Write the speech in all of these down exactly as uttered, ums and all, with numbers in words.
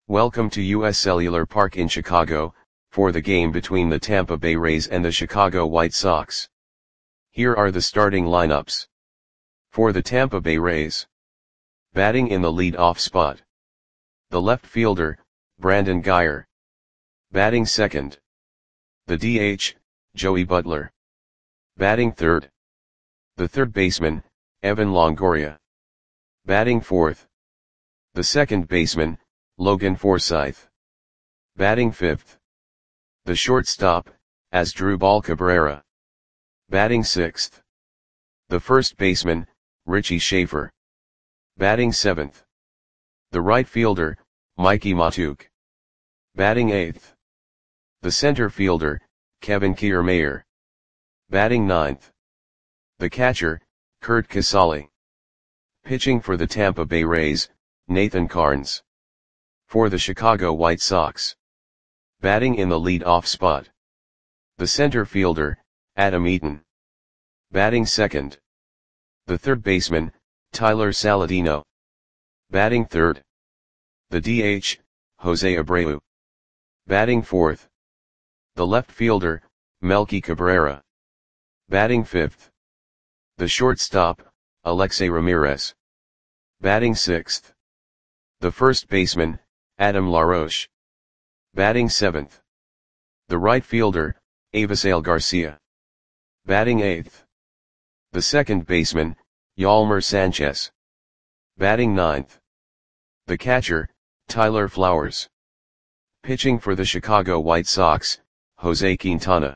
Welcome to U S Cellular Park in Chicago, for the game between the Tampa Bay Rays and the Chicago White Sox. Here are the starting lineups. For the Tampa Bay Rays. Batting in the lead-off spot. The left fielder, Brandon Guyer. Batting second. The D H, Joey Butler. Batting third. The third baseman, Evan Longoria. Batting fourth. The second baseman, Logan Forsythe. Batting fifth. The shortstop, Asdrubal Cabrera. Batting sixth. The first baseman, Richie Schaefer. Batting seventh. The right fielder, Mikie Mahtook. Batting eighth. The center fielder, Kevin Kiermaier. Batting ninth. The catcher, Curt Casali. Pitching for the Tampa Bay Rays, Nathan Karns. For the Chicago White Sox. Batting in the lead-off spot. The center fielder, Adam Eaton. Batting second. The third baseman, Tyler Saladino. Batting third. The D H, Jose Abreu. Batting fourth. The left fielder, Melky Cabrera. Batting fifth. The shortstop, Alexei Ramirez. Batting sixth. The first baseman, Adam LaRoche. Batting seventh. The right fielder, Avisail Garcia. Batting eighth. The second baseman, Yolmer Sanchez. Batting ninth. The catcher, Tyler Flowers. Pitching for the Chicago White Sox, Jose Quintana.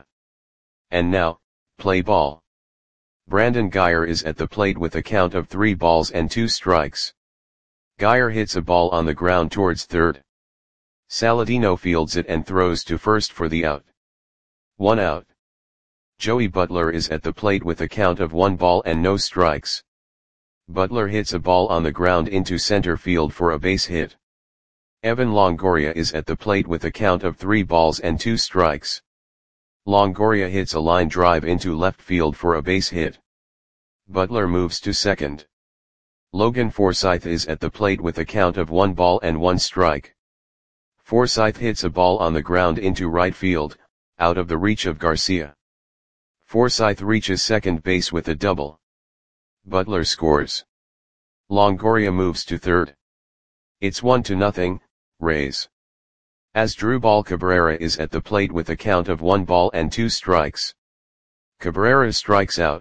And now, play ball. Brandon Guyer is at the plate with a count of three balls and two strikes. Guyer hits a ball on the ground towards third. Saladino fields it and throws to first for the out. One out. Joey Butler is at the plate with a count of one ball and no strikes. Butler hits a ball on the ground into center field for a base hit. Evan Longoria is at the plate with a count of three balls and two strikes. Longoria hits a line drive into left field for a base hit. Butler moves to second. Logan Forsythe is at the plate with a count of one ball and one strike. Forsythe hits a ball on the ground into right field, out of the reach of Garcia. Forsythe reaches second base with a double. Butler scores. Longoria moves to third. It's one to nothing, Rays. Asdrubal Cabrera is at the plate with a count of one ball and two strikes. Cabrera strikes out.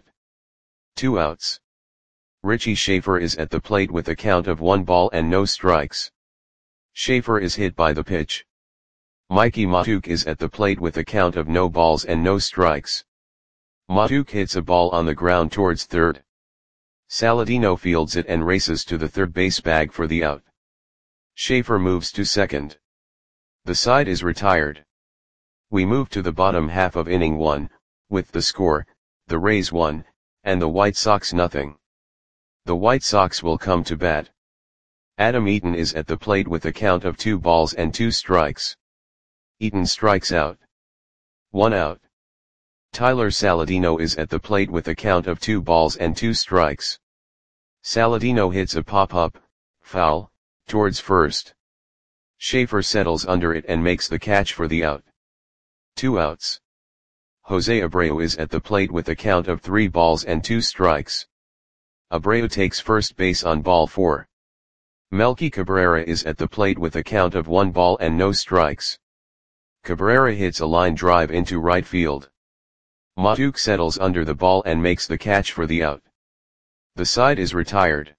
Two outs. Richie Schaefer is at the plate with a count of one ball and no strikes. Schaefer is hit by the pitch. Mikie Mahtook is at the plate with a count of no balls and no strikes. Mahtook hits a ball on the ground towards third. Saladino fields it and races to the third base bag for the out. Schaefer moves to second. The side is retired. We move to the bottom half of inning one, with the score, the Rays one, and the White Sox nothing. The White Sox will come to bat. Adam Eaton is at the plate with a count of two balls and two strikes. Eaton strikes out. One out. Tyler Saladino is at the plate with a count of two balls and two strikes. Saladino hits a pop-up, foul, towards first. Schaefer settles under it and makes the catch for the out. Two outs. Jose Abreu is at the plate with a count of three balls and two strikes. Abreu takes first base on ball four. Melky Cabrera is at the plate with a count of one ball and no strikes. Cabrera hits a line drive into right field. Mahtook settles under the ball and makes the catch for the out. The side is retired.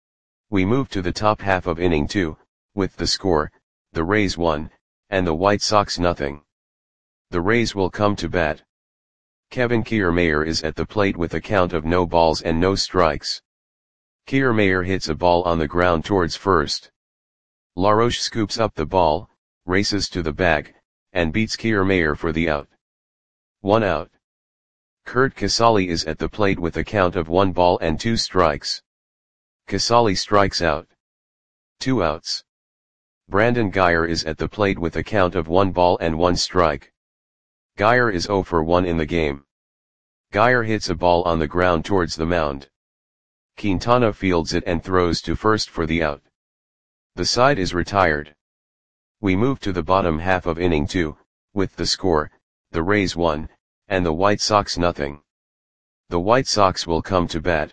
We move to the top half of inning two, with the score, the Rays one, and the White Sox nothing. The Rays will come to bat. Kevin Kiermaier is at the plate with a count of no balls and no strikes. Kiermaier hits a ball on the ground towards first. LaRoche scoops up the ball, races to the bag, and beats Kiermaier for the out. One out. Curt Casali is at the plate with a count of one ball and two strikes. Casali strikes out. Two outs. Brandon Guyer is at the plate with a count of one ball and one strike. Guyer is zero for one in the game. Guyer hits a ball on the ground towards the mound. Quintana fields it and throws to first for the out. The side is retired. We move to the bottom half of inning two, with the score, the Rays one, and the White Sox nothing. The White Sox will come to bat.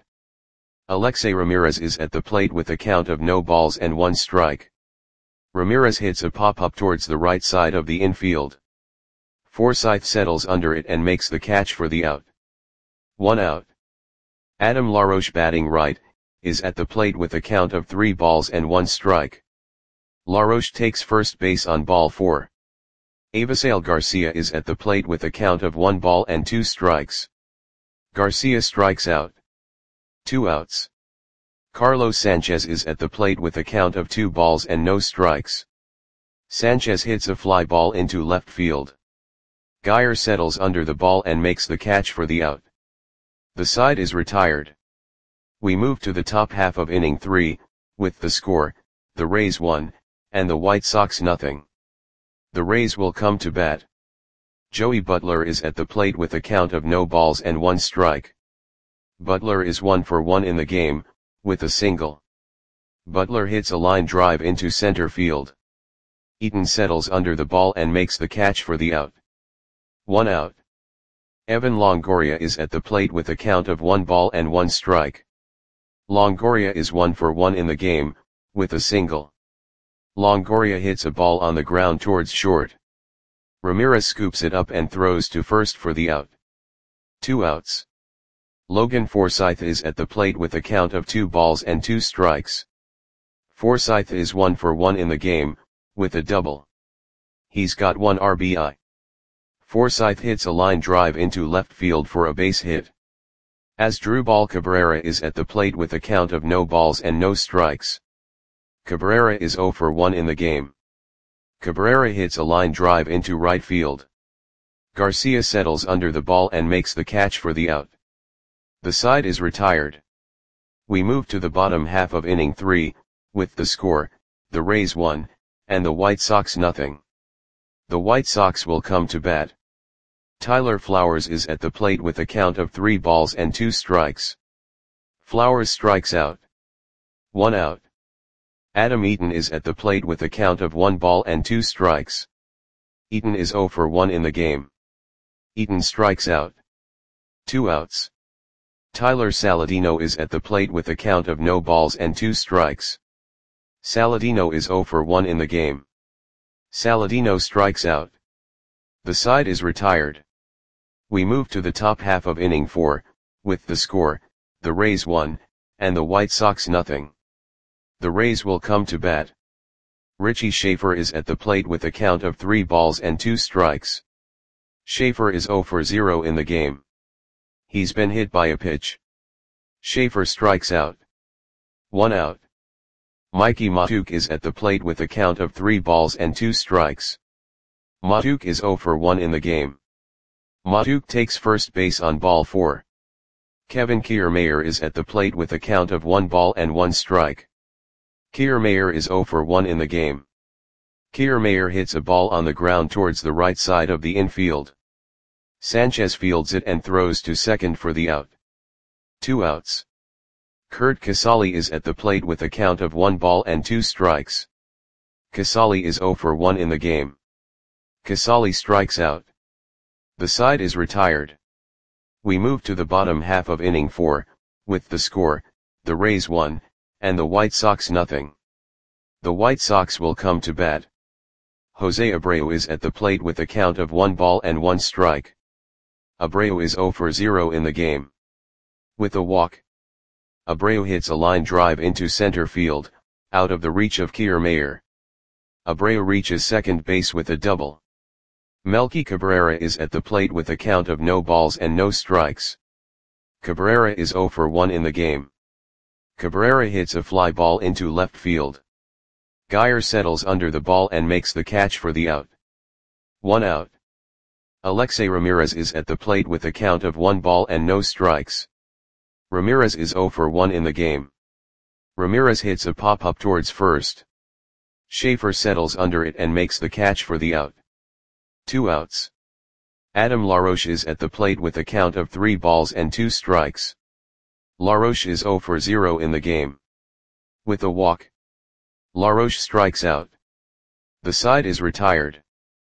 Alexei Ramirez is at the plate with a count of no balls and one strike. Ramirez hits a pop-up towards the right side of the infield. Forsythe settles under it and makes the catch for the out. One out. Adam LaRoche, batting right, is at the plate with a count of three balls and one strike. LaRoche takes first base on ball four. Avisail Garcia is at the plate with a count of one ball and two strikes. Garcia strikes out. Two outs. Carlos Sanchez is at the plate with a count of two balls and no strikes. Sanchez hits a fly ball into left field. Geyer settles under the ball and makes the catch for the out. The side is retired. We move to the top half of inning three, with the score, the Rays one, and the White Sox nothing. The Rays will come to bat. Joey Butler is at the plate with a count of no balls and one strike. Butler is one for one in the game, with a single. Butler hits a line drive into center field. Eaton settles under the ball and makes the catch for the out. One out. Evan Longoria is at the plate with a count of one ball and one strike. Longoria is one for one in the game, with a single. Longoria hits a ball on the ground towards short. Ramirez scoops it up and throws to first for the out. Two outs. Logan Forsythe is at the plate with a count of two balls and two strikes. Forsythe is one for one in the game, with a double. He's got one R B I. Forsythe hits a line drive into left field for a base hit. Asdrubal Cabrera is at the plate with a count of no balls and no strikes. Cabrera is zero for one in the game. Cabrera hits a line drive into right field. Garcia settles under the ball and makes the catch for the out. The side is retired. We move to the bottom half of inning three, with the score, the Rays one, and the White Sox nothing. The White Sox will come to bat. Tyler Flowers is at the plate with a count of three balls and two strikes. Flowers strikes out. One out. Adam Eaton is at the plate with a count of one ball and two strikes. Eaton is zero for one in the game. Eaton strikes out. Two outs. Tyler Saladino is at the plate with a count of no balls and two strikes. Saladino is zero for one in the game. Saladino strikes out. The side is retired. We move to the top half of inning four, with the score, the Rays one, and the White Sox nothing. The Rays will come to bat. Richie Schaefer is at the plate with a count of three balls and two strikes. Schaefer is zero for zero in the game. He's been hit by a pitch. Schaefer strikes out. One out. Mikey Mahtook is at the plate with a count of three balls and two strikes. Mahtook is zero for one in the game. Mahtook takes first base on ball four. Kevin Kiermaier is at the plate with a count of one ball and one strike. Kiermaier is zero for one in the game. Kiermaier hits a ball on the ground towards the right side of the infield. Sanchez fields it and throws to second for the out. Two outs. Curt Casali is at the plate with a count of one ball and two strikes. Casali is zero for one in the game. Casali strikes out. The side is retired. We move to the bottom half of inning four, with the score, the Rays one, and the White Sox nothing. The White Sox will come to bat. Jose Abreu is at the plate with a count of one ball and one strike. Abreu is zero for zero in the game. With a walk. Abreu hits a line drive into center field, out of the reach of Kiermaier. Abreu reaches second base with a double. Melky Cabrera is at the plate with a count of no balls and no strikes. Cabrera is zero for one in the game. Cabrera hits a fly ball into left field. Geyer settles under the ball and makes the catch for the out. One out. Alexei Ramirez is at the plate with a count of one ball and no strikes. Ramirez is zero for one in the game. Ramirez hits a pop-up towards first. Schaefer settles under it and makes the catch for the out. Two outs. Adam LaRoche is at the plate with a count of three balls and two strikes. LaRoche is zero for zero in the game. With a walk. LaRoche strikes out. The side is retired.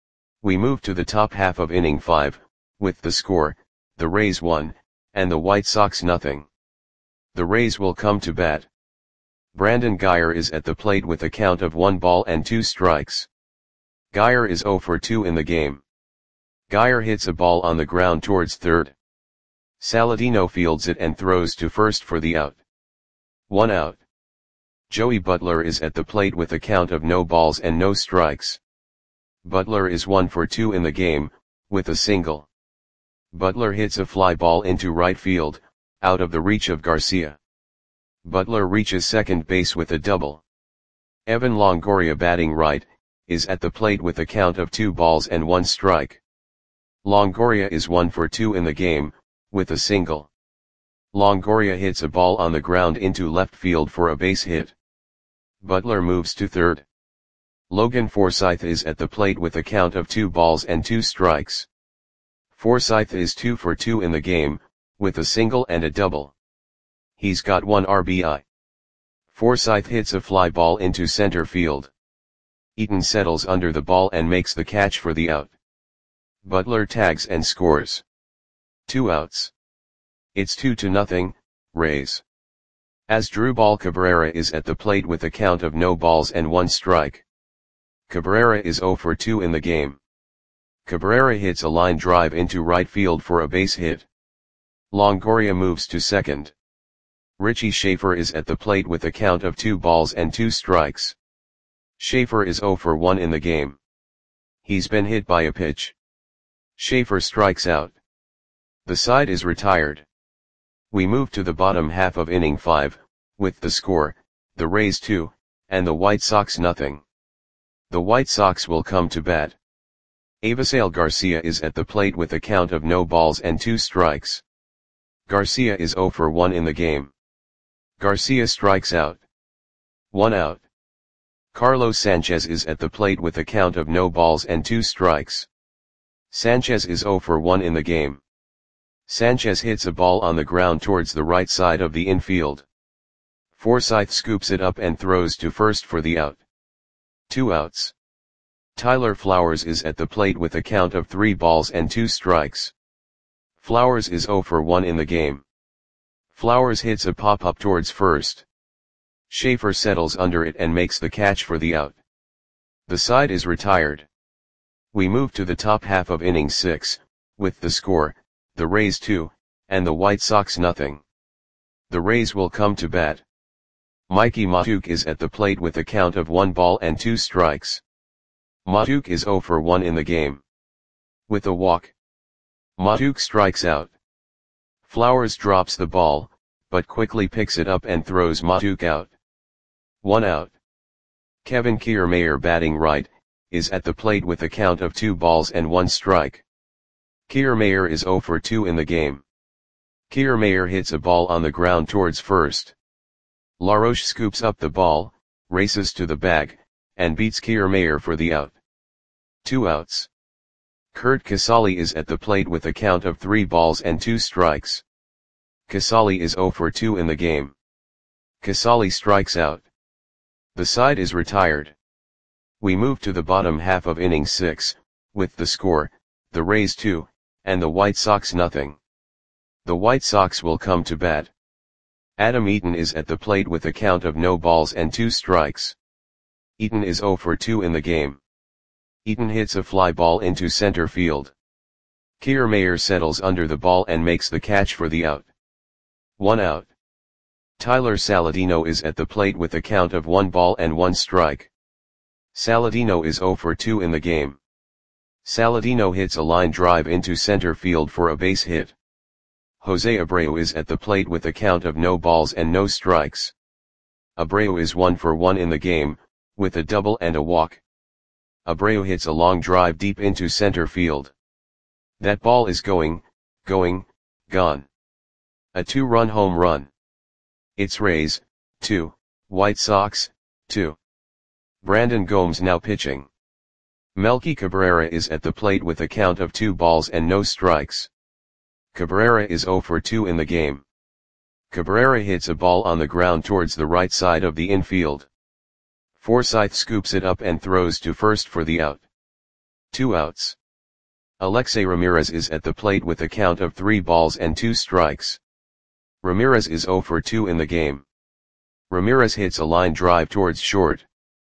We move to the top half of inning five, with the score, the Rays one, and the White Sox nothing. The Rays will come to bat. Brandon Guyer is at the plate with a count of one ball and two strikes. Guyer is oh for two in the game. Guyer hits a ball on the ground towards third. Saladino fields it and throws to first for the out. One out. Joey Butler is at the plate with a count of no balls and no strikes. Butler is one for two in the game, with a single. Butler hits a fly ball into right field, out of the reach of Garcia. Butler reaches second base with a double. Evan Longoria, batting right, is at the plate with a count of two balls and one strike. Longoria is one for two in the game, with a single. Longoria hits a ball on the ground into left field for a base hit. Butler moves to third. Logan Forsythe is at the plate with a count of two balls and two strikes. Forsythe is two for two in the game, with a single and a double. He's got one R B I. Forsythe hits a fly ball into center field. Eaton settles under the ball and makes the catch for the out. Butler tags and scores. Two outs. It's two to nothing, Rays. Asdrubal Cabrera is at the plate with a count of no balls and one strike. Cabrera is oh for two in the game. Cabrera hits a line drive into right field for a base hit. Longoria moves to second. Richie Schaefer is at the plate with a count of two balls and two strikes. Schaefer is oh for one in the game. He's been hit by a pitch. Schaefer strikes out. The side is retired. We move to the bottom half of inning five, with the score, the Rays two, and the White Sox nothing. The White Sox will come to bat. Avisail Garcia is at the plate with a count of no balls and two strikes. Garcia is oh for one in the game. Garcia strikes out. One out. Carlos Sanchez is at the plate with a count of no balls and two strikes. Sanchez is oh for one in the game. Sanchez hits a ball on the ground towards the right side of the infield. Forsythe scoops it up and throws to first for the out. Two outs. Tyler Flowers is at the plate with a count of three balls and two strikes. Flowers is oh for one in the game. Flowers hits a pop-up towards first. Schaefer settles under it and makes the catch for the out. The side is retired. We move to the top half of inning six, with the score, the Rays two, and the White Sox nothing. The Rays will come to bat. Mikey Mahtook is at the plate with a count of one ball and two strikes. Mahtook is oh for one in the game. With a walk. Mahtook strikes out. Flowers drops the ball, but quickly picks it up and throws Mahtook out. One out. Kevin Kiermaier, batting right, is at the plate with a count of two balls and one strike. Kiermaier is oh for two in the game. Kiermaier hits a ball on the ground towards first. LaRoche scoops up the ball, races to the bag, and beats Kiermaier for the out. Two outs. Curt Casali is at the plate with a count of three balls and two strikes. Casali is oh for two in the game. Casali strikes out. The side is retired. We move to the bottom half of inning six, with the score, the Rays two, and the White Sox nothing. The White Sox will come to bat. Adam Eaton is at the plate with a count of no balls and two strikes. Eaton is oh for two in the game. Eaton hits a fly ball into center field. Kiermaier settles under the ball and makes the catch for the out. One out. Tyler Saladino is at the plate with a count of one ball and one strike. Saladino is oh for two in the game. Saladino hits a line drive into center field for a base hit. Jose Abreu is at the plate with a count of no balls and no strikes. Abreu is one for one in the game, with a double and a walk. Abreu hits a long drive deep into center field. That ball is going, going, gone. A two-run home run. It's Rays, two, White Sox, two. Brandon Gomes now pitching. Melky Cabrera is at the plate with a count of two balls and no strikes. Cabrera is oh for two in the game. Cabrera hits a ball on the ground towards the right side of the infield. Forsyth scoops it up and throws to first for the out. Two outs. Alexei Ramirez is at the plate with a count of three balls and two strikes. Ramirez is zero for two in the game. Ramirez hits a line drive towards short.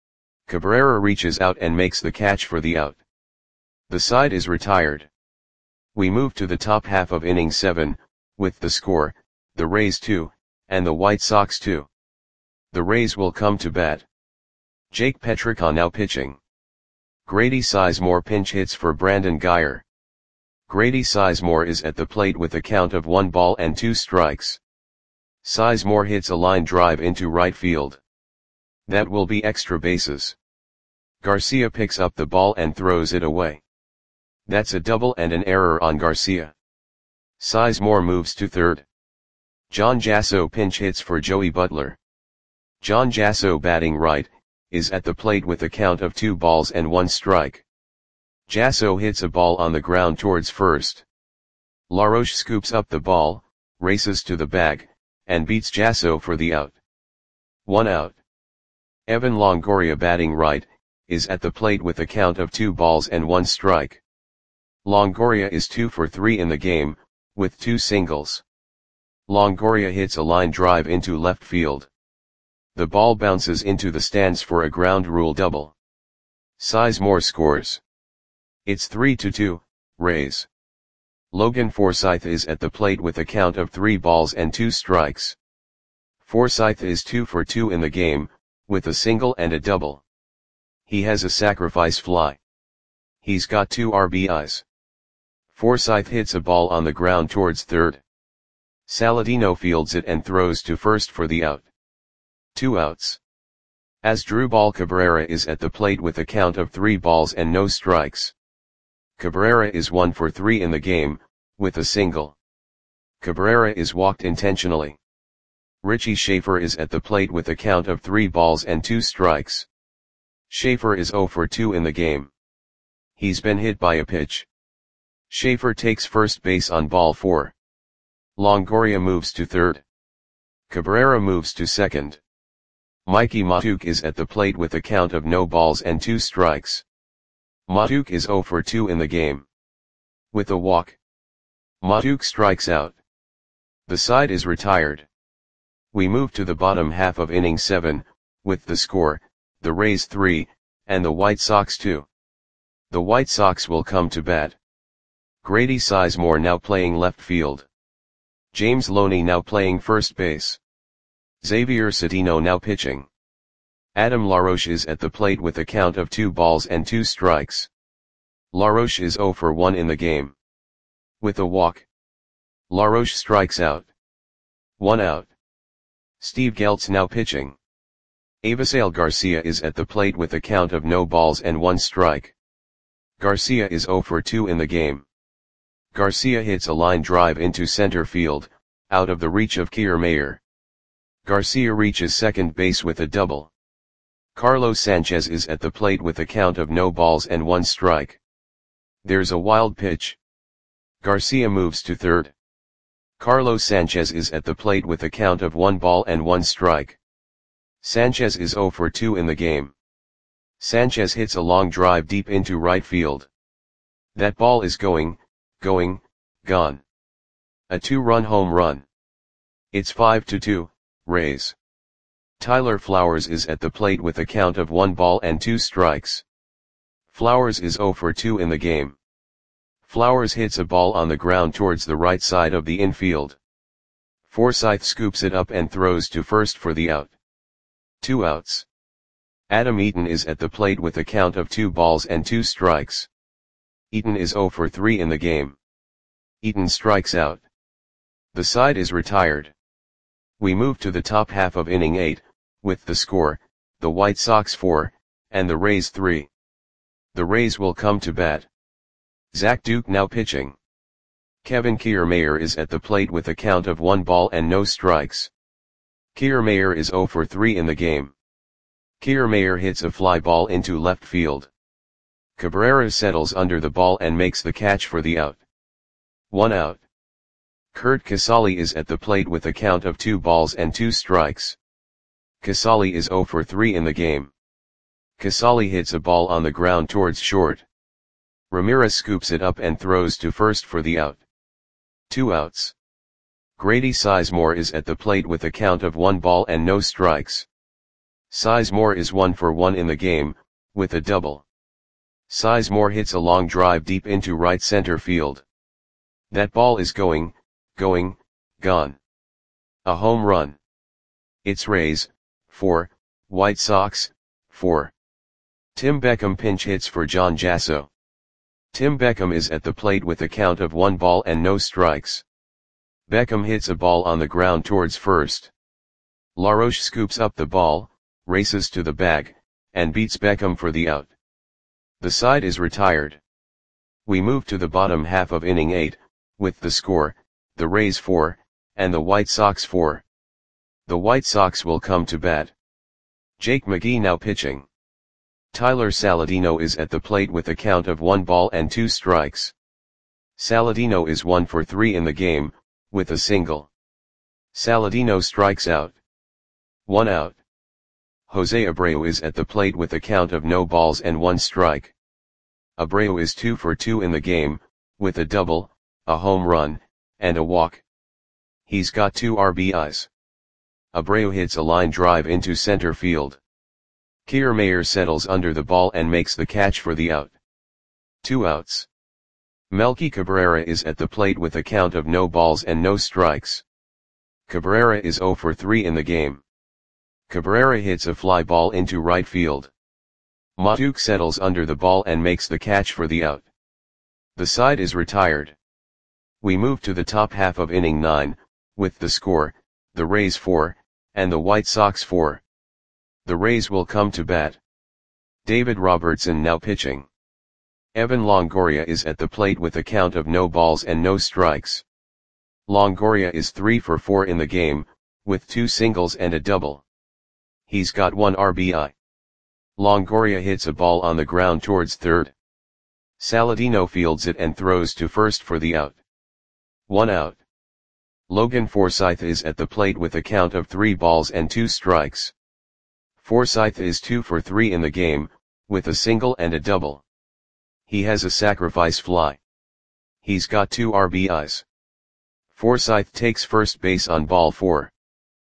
Cabrera reaches out and makes the catch for the out. The side is retired. We move to the top half of inning seven, with the score, the Rays two, and the White Sox two. The Rays will come to bat. Jake Petricka now pitching. Grady Sizemore pinch hits for Brandon Guyer. Grady Sizemore is at the plate with a count of one ball and two strikes. Sizemore hits a line drive into right field. That will be extra bases. Garcia picks up the ball and throws it away. That's a double and an error on Garcia. Sizemore moves to third. John Jasso pinch hits for Joey Butler. John Jasso, batting right, is at the plate with a count of two balls and one strike. Jasso hits a ball on the ground towards first. LaRoche scoops up the ball, races to the bag, and beats Jasso for the out. One out. Evan Longoria, batting right, is at the plate with a count of two balls and one strike. Longoria is two for three in the game, with two singles. Longoria hits a line drive into left field. The ball bounces into the stands for a ground rule double. Sizemore scores. It's three to two, Rays. Logan Forsythe is at the plate with a count of three balls and two strikes. Forsythe is two for two in the game, with a single and a double. He has a sacrifice fly. He's got two R B Is. Forsythe hits a ball on the ground towards third. Saladino fields it and throws to first for the out. Two outs. Asdrubal Cabrera is at the plate with a count of three balls and no strikes. Cabrera is one for three in the game, with a single. Cabrera is walked intentionally. Richie Schaefer is at the plate with a count of three balls and two strikes. Schaefer is zero for two in the game. He's been hit by a pitch. Schaefer takes first base on ball four. Longoria moves to third. Cabrera moves to second. Mikey Matuk is at the plate with a count of no balls and two strikes. Matuk is zero for two in the game. With a walk. Matuk strikes out. The side is retired. We move to the bottom half of inning seven, with the score, the Rays three, and the White Sox two. The White Sox will come to bat. Grady Sizemore now playing left field. James Loney now playing first base. Xavier Cedeno now pitching. Adam LaRoche is at the plate with a count of two balls and two strikes. LaRoche is zero for one in the game. With a walk. LaRoche strikes out. One out. Steve Geltz now pitching. Avisail Garcia is at the plate with a count of no balls and one strike. Garcia is zero for two in the game. Garcia hits a line drive into center field, out of the reach of Kiermaier. Garcia reaches second base with a double. Carlos Sanchez is at the plate with a count of no balls and one strike. There's a wild pitch. Garcia moves to third. Carlos Sanchez is at the plate with a count of one ball and one strike. Sanchez is zero for two in the game. Sanchez hits a long drive deep into right field. That ball is going, going, gone. A two-run home run. It's five to two, Rays. Tyler Flowers is at the plate with a count of one ball and two strikes. Flowers is zero for two in the game. Flowers hits a ball on the ground towards the right side of the infield. Forsythe scoops it up and throws to first for the out. Two outs. Adam Eaton is at the plate with a count of two balls and two strikes. Eaton is zero for three in the game. Eaton strikes out. The side is retired. We move to the top half of inning eight, with the score, the White Sox four, and the Rays three. The Rays will come to bat. Zach Duke now pitching. Kevin Kiermaier is at the plate with a count of one ball and no strikes. Kiermaier is zero for three in the game. Kiermaier hits a fly ball into left field. Cabrera settles under the ball and makes the catch for the out. One out. Curt Casali is at the plate with a count of two balls and two strikes. Casali is zero for three in the game. Casali hits a ball on the ground towards short. Ramirez scoops it up and throws to first for the out. Two outs. Grady Sizemore is at the plate with a count of one ball and no strikes. Sizemore is one for one in the game, with a double. Sizemore hits a long drive deep into right center field. That ball is going, going, gone. A home run. It's Rays, four, White Sox, four. Tim Beckham pinch hits for John Jasso. Tim Beckham is at the plate with a count of one ball and no strikes. Beckham hits a ball on the ground towards first. LaRoche scoops up the ball, races to the bag, and beats Beckham for the out. The side is retired. We move to the bottom half of inning eight, with the score, the Rays four, and the White Sox four. The White Sox will come to bat. Jake McGee now pitching. Tyler Saladino is at the plate with a count of one ball and two strikes. Saladino is one for three in the game, with a single. Saladino strikes out. One out. Jose Abreu is at the plate with a count of no balls and one strike. Abreu is two for two in the game, with a double, a home run, and a walk. He's got two R B Is. Abreu hits a line drive into center field. Kiermaier settles under the ball and makes the catch for the out. Two outs. Melky Cabrera is at the plate with a count of no balls and no strikes. Cabrera is zero for three in the game. Cabrera hits a fly ball into right field. Matuk settles under the ball and makes the catch for the out. The side is retired. We move to the top half of inning nine, with the score, the Rays four, and the White Sox four. The Rays will come to bat. David Robertson now pitching. Evan Longoria is at the plate with a count of no balls and no strikes. Longoria is three for four in the game, with two singles and a double. He's got one R B I. Longoria hits a ball on the ground towards third. Saladino fields it and throws to first for the out. One out. Logan Forsythe is at the plate with a count of three balls and two strikes. Forsythe is two for three in the game, with a single and a double. He has a sacrifice fly. He's got two R B Is. Forsythe takes first base on ball four.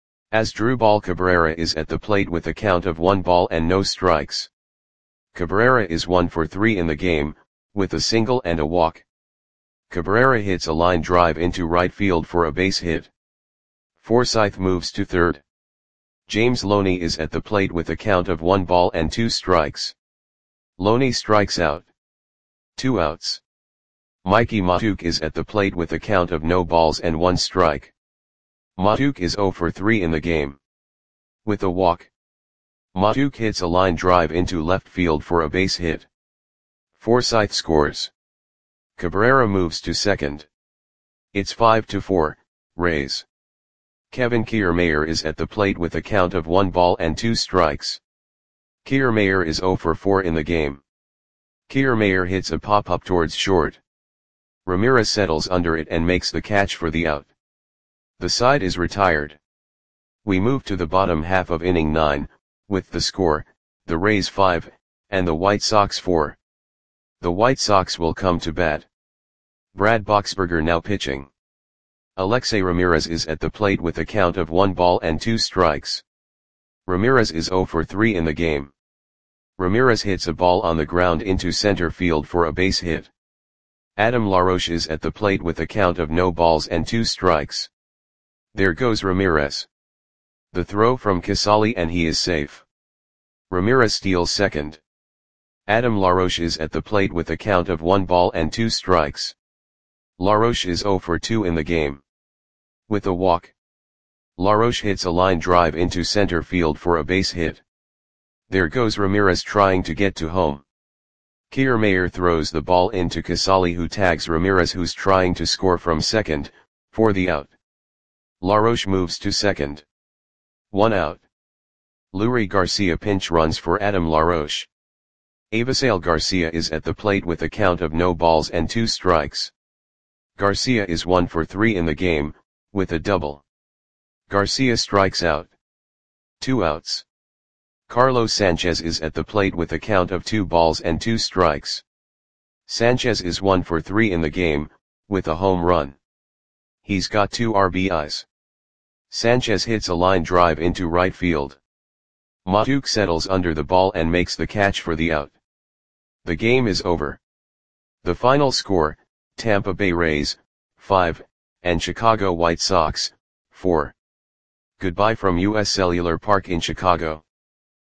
Asdrubal Cabrera is at the plate with a count of one ball and no strikes. Cabrera is one for three in the game, with a single and a walk. Cabrera hits a line drive into right field for a base hit. Forsythe moves to third. James Loney is at the plate with a count of one ball and two strikes. Loney strikes out. Two outs. Mikey Matuk is at the plate with a count of no balls and one strike. Matuk is zero for three in the game. With a walk. Matuk hits a line drive into left field for a base hit. Forsythe scores. Cabrera moves to second. It's five to four, Rays. Kevin Kiermaier is at the plate with a count of one ball and two strikes. Kiermaier is zero for four in the game. Kiermaier hits a pop-up towards short. Ramirez settles under it and makes the catch for the out. The side is retired. We move to the bottom half of inning nine, with the score, the Rays five, and the White Sox four. The White Sox will come to bat. Brad Boxberger now pitching. Alexei Ramirez is at the plate with a count of one ball and two strikes. Ramirez is zero for three in the game. Ramirez hits a ball on the ground into center field for a base hit. Adam LaRoche is at the plate with a count of no balls and two strikes. There goes Ramirez. The throw from Casali and he is safe. Ramirez steals second. Adam LaRoche is at the plate with a count of one ball and two strikes. LaRoche is zero for two in the game. With a walk. LaRoche hits a line drive into center field for a base hit. There goes Ramirez trying to get to home. Kiermaier throws the ball into Casali who tags Ramirez who's trying to score from second, for the out. LaRoche moves to second. One out. Leury Garcia pinch runs for Adam LaRoche. Avisail Garcia is at the plate with a count of no balls and two strikes. Garcia is one for three in the game, with a double. Garcia strikes out. Two outs. Carlos Sanchez is at the plate with a count of two balls and two strikes. Sanchez is one for three in the game, with a home run. He's got two R B Is. Sanchez hits a line drive into right field. Matuk settles under the ball and makes the catch for the out. The game is over. The final score, Tampa Bay Rays, five, and Chicago White Sox, four. Goodbye from U S Cellular Park in Chicago.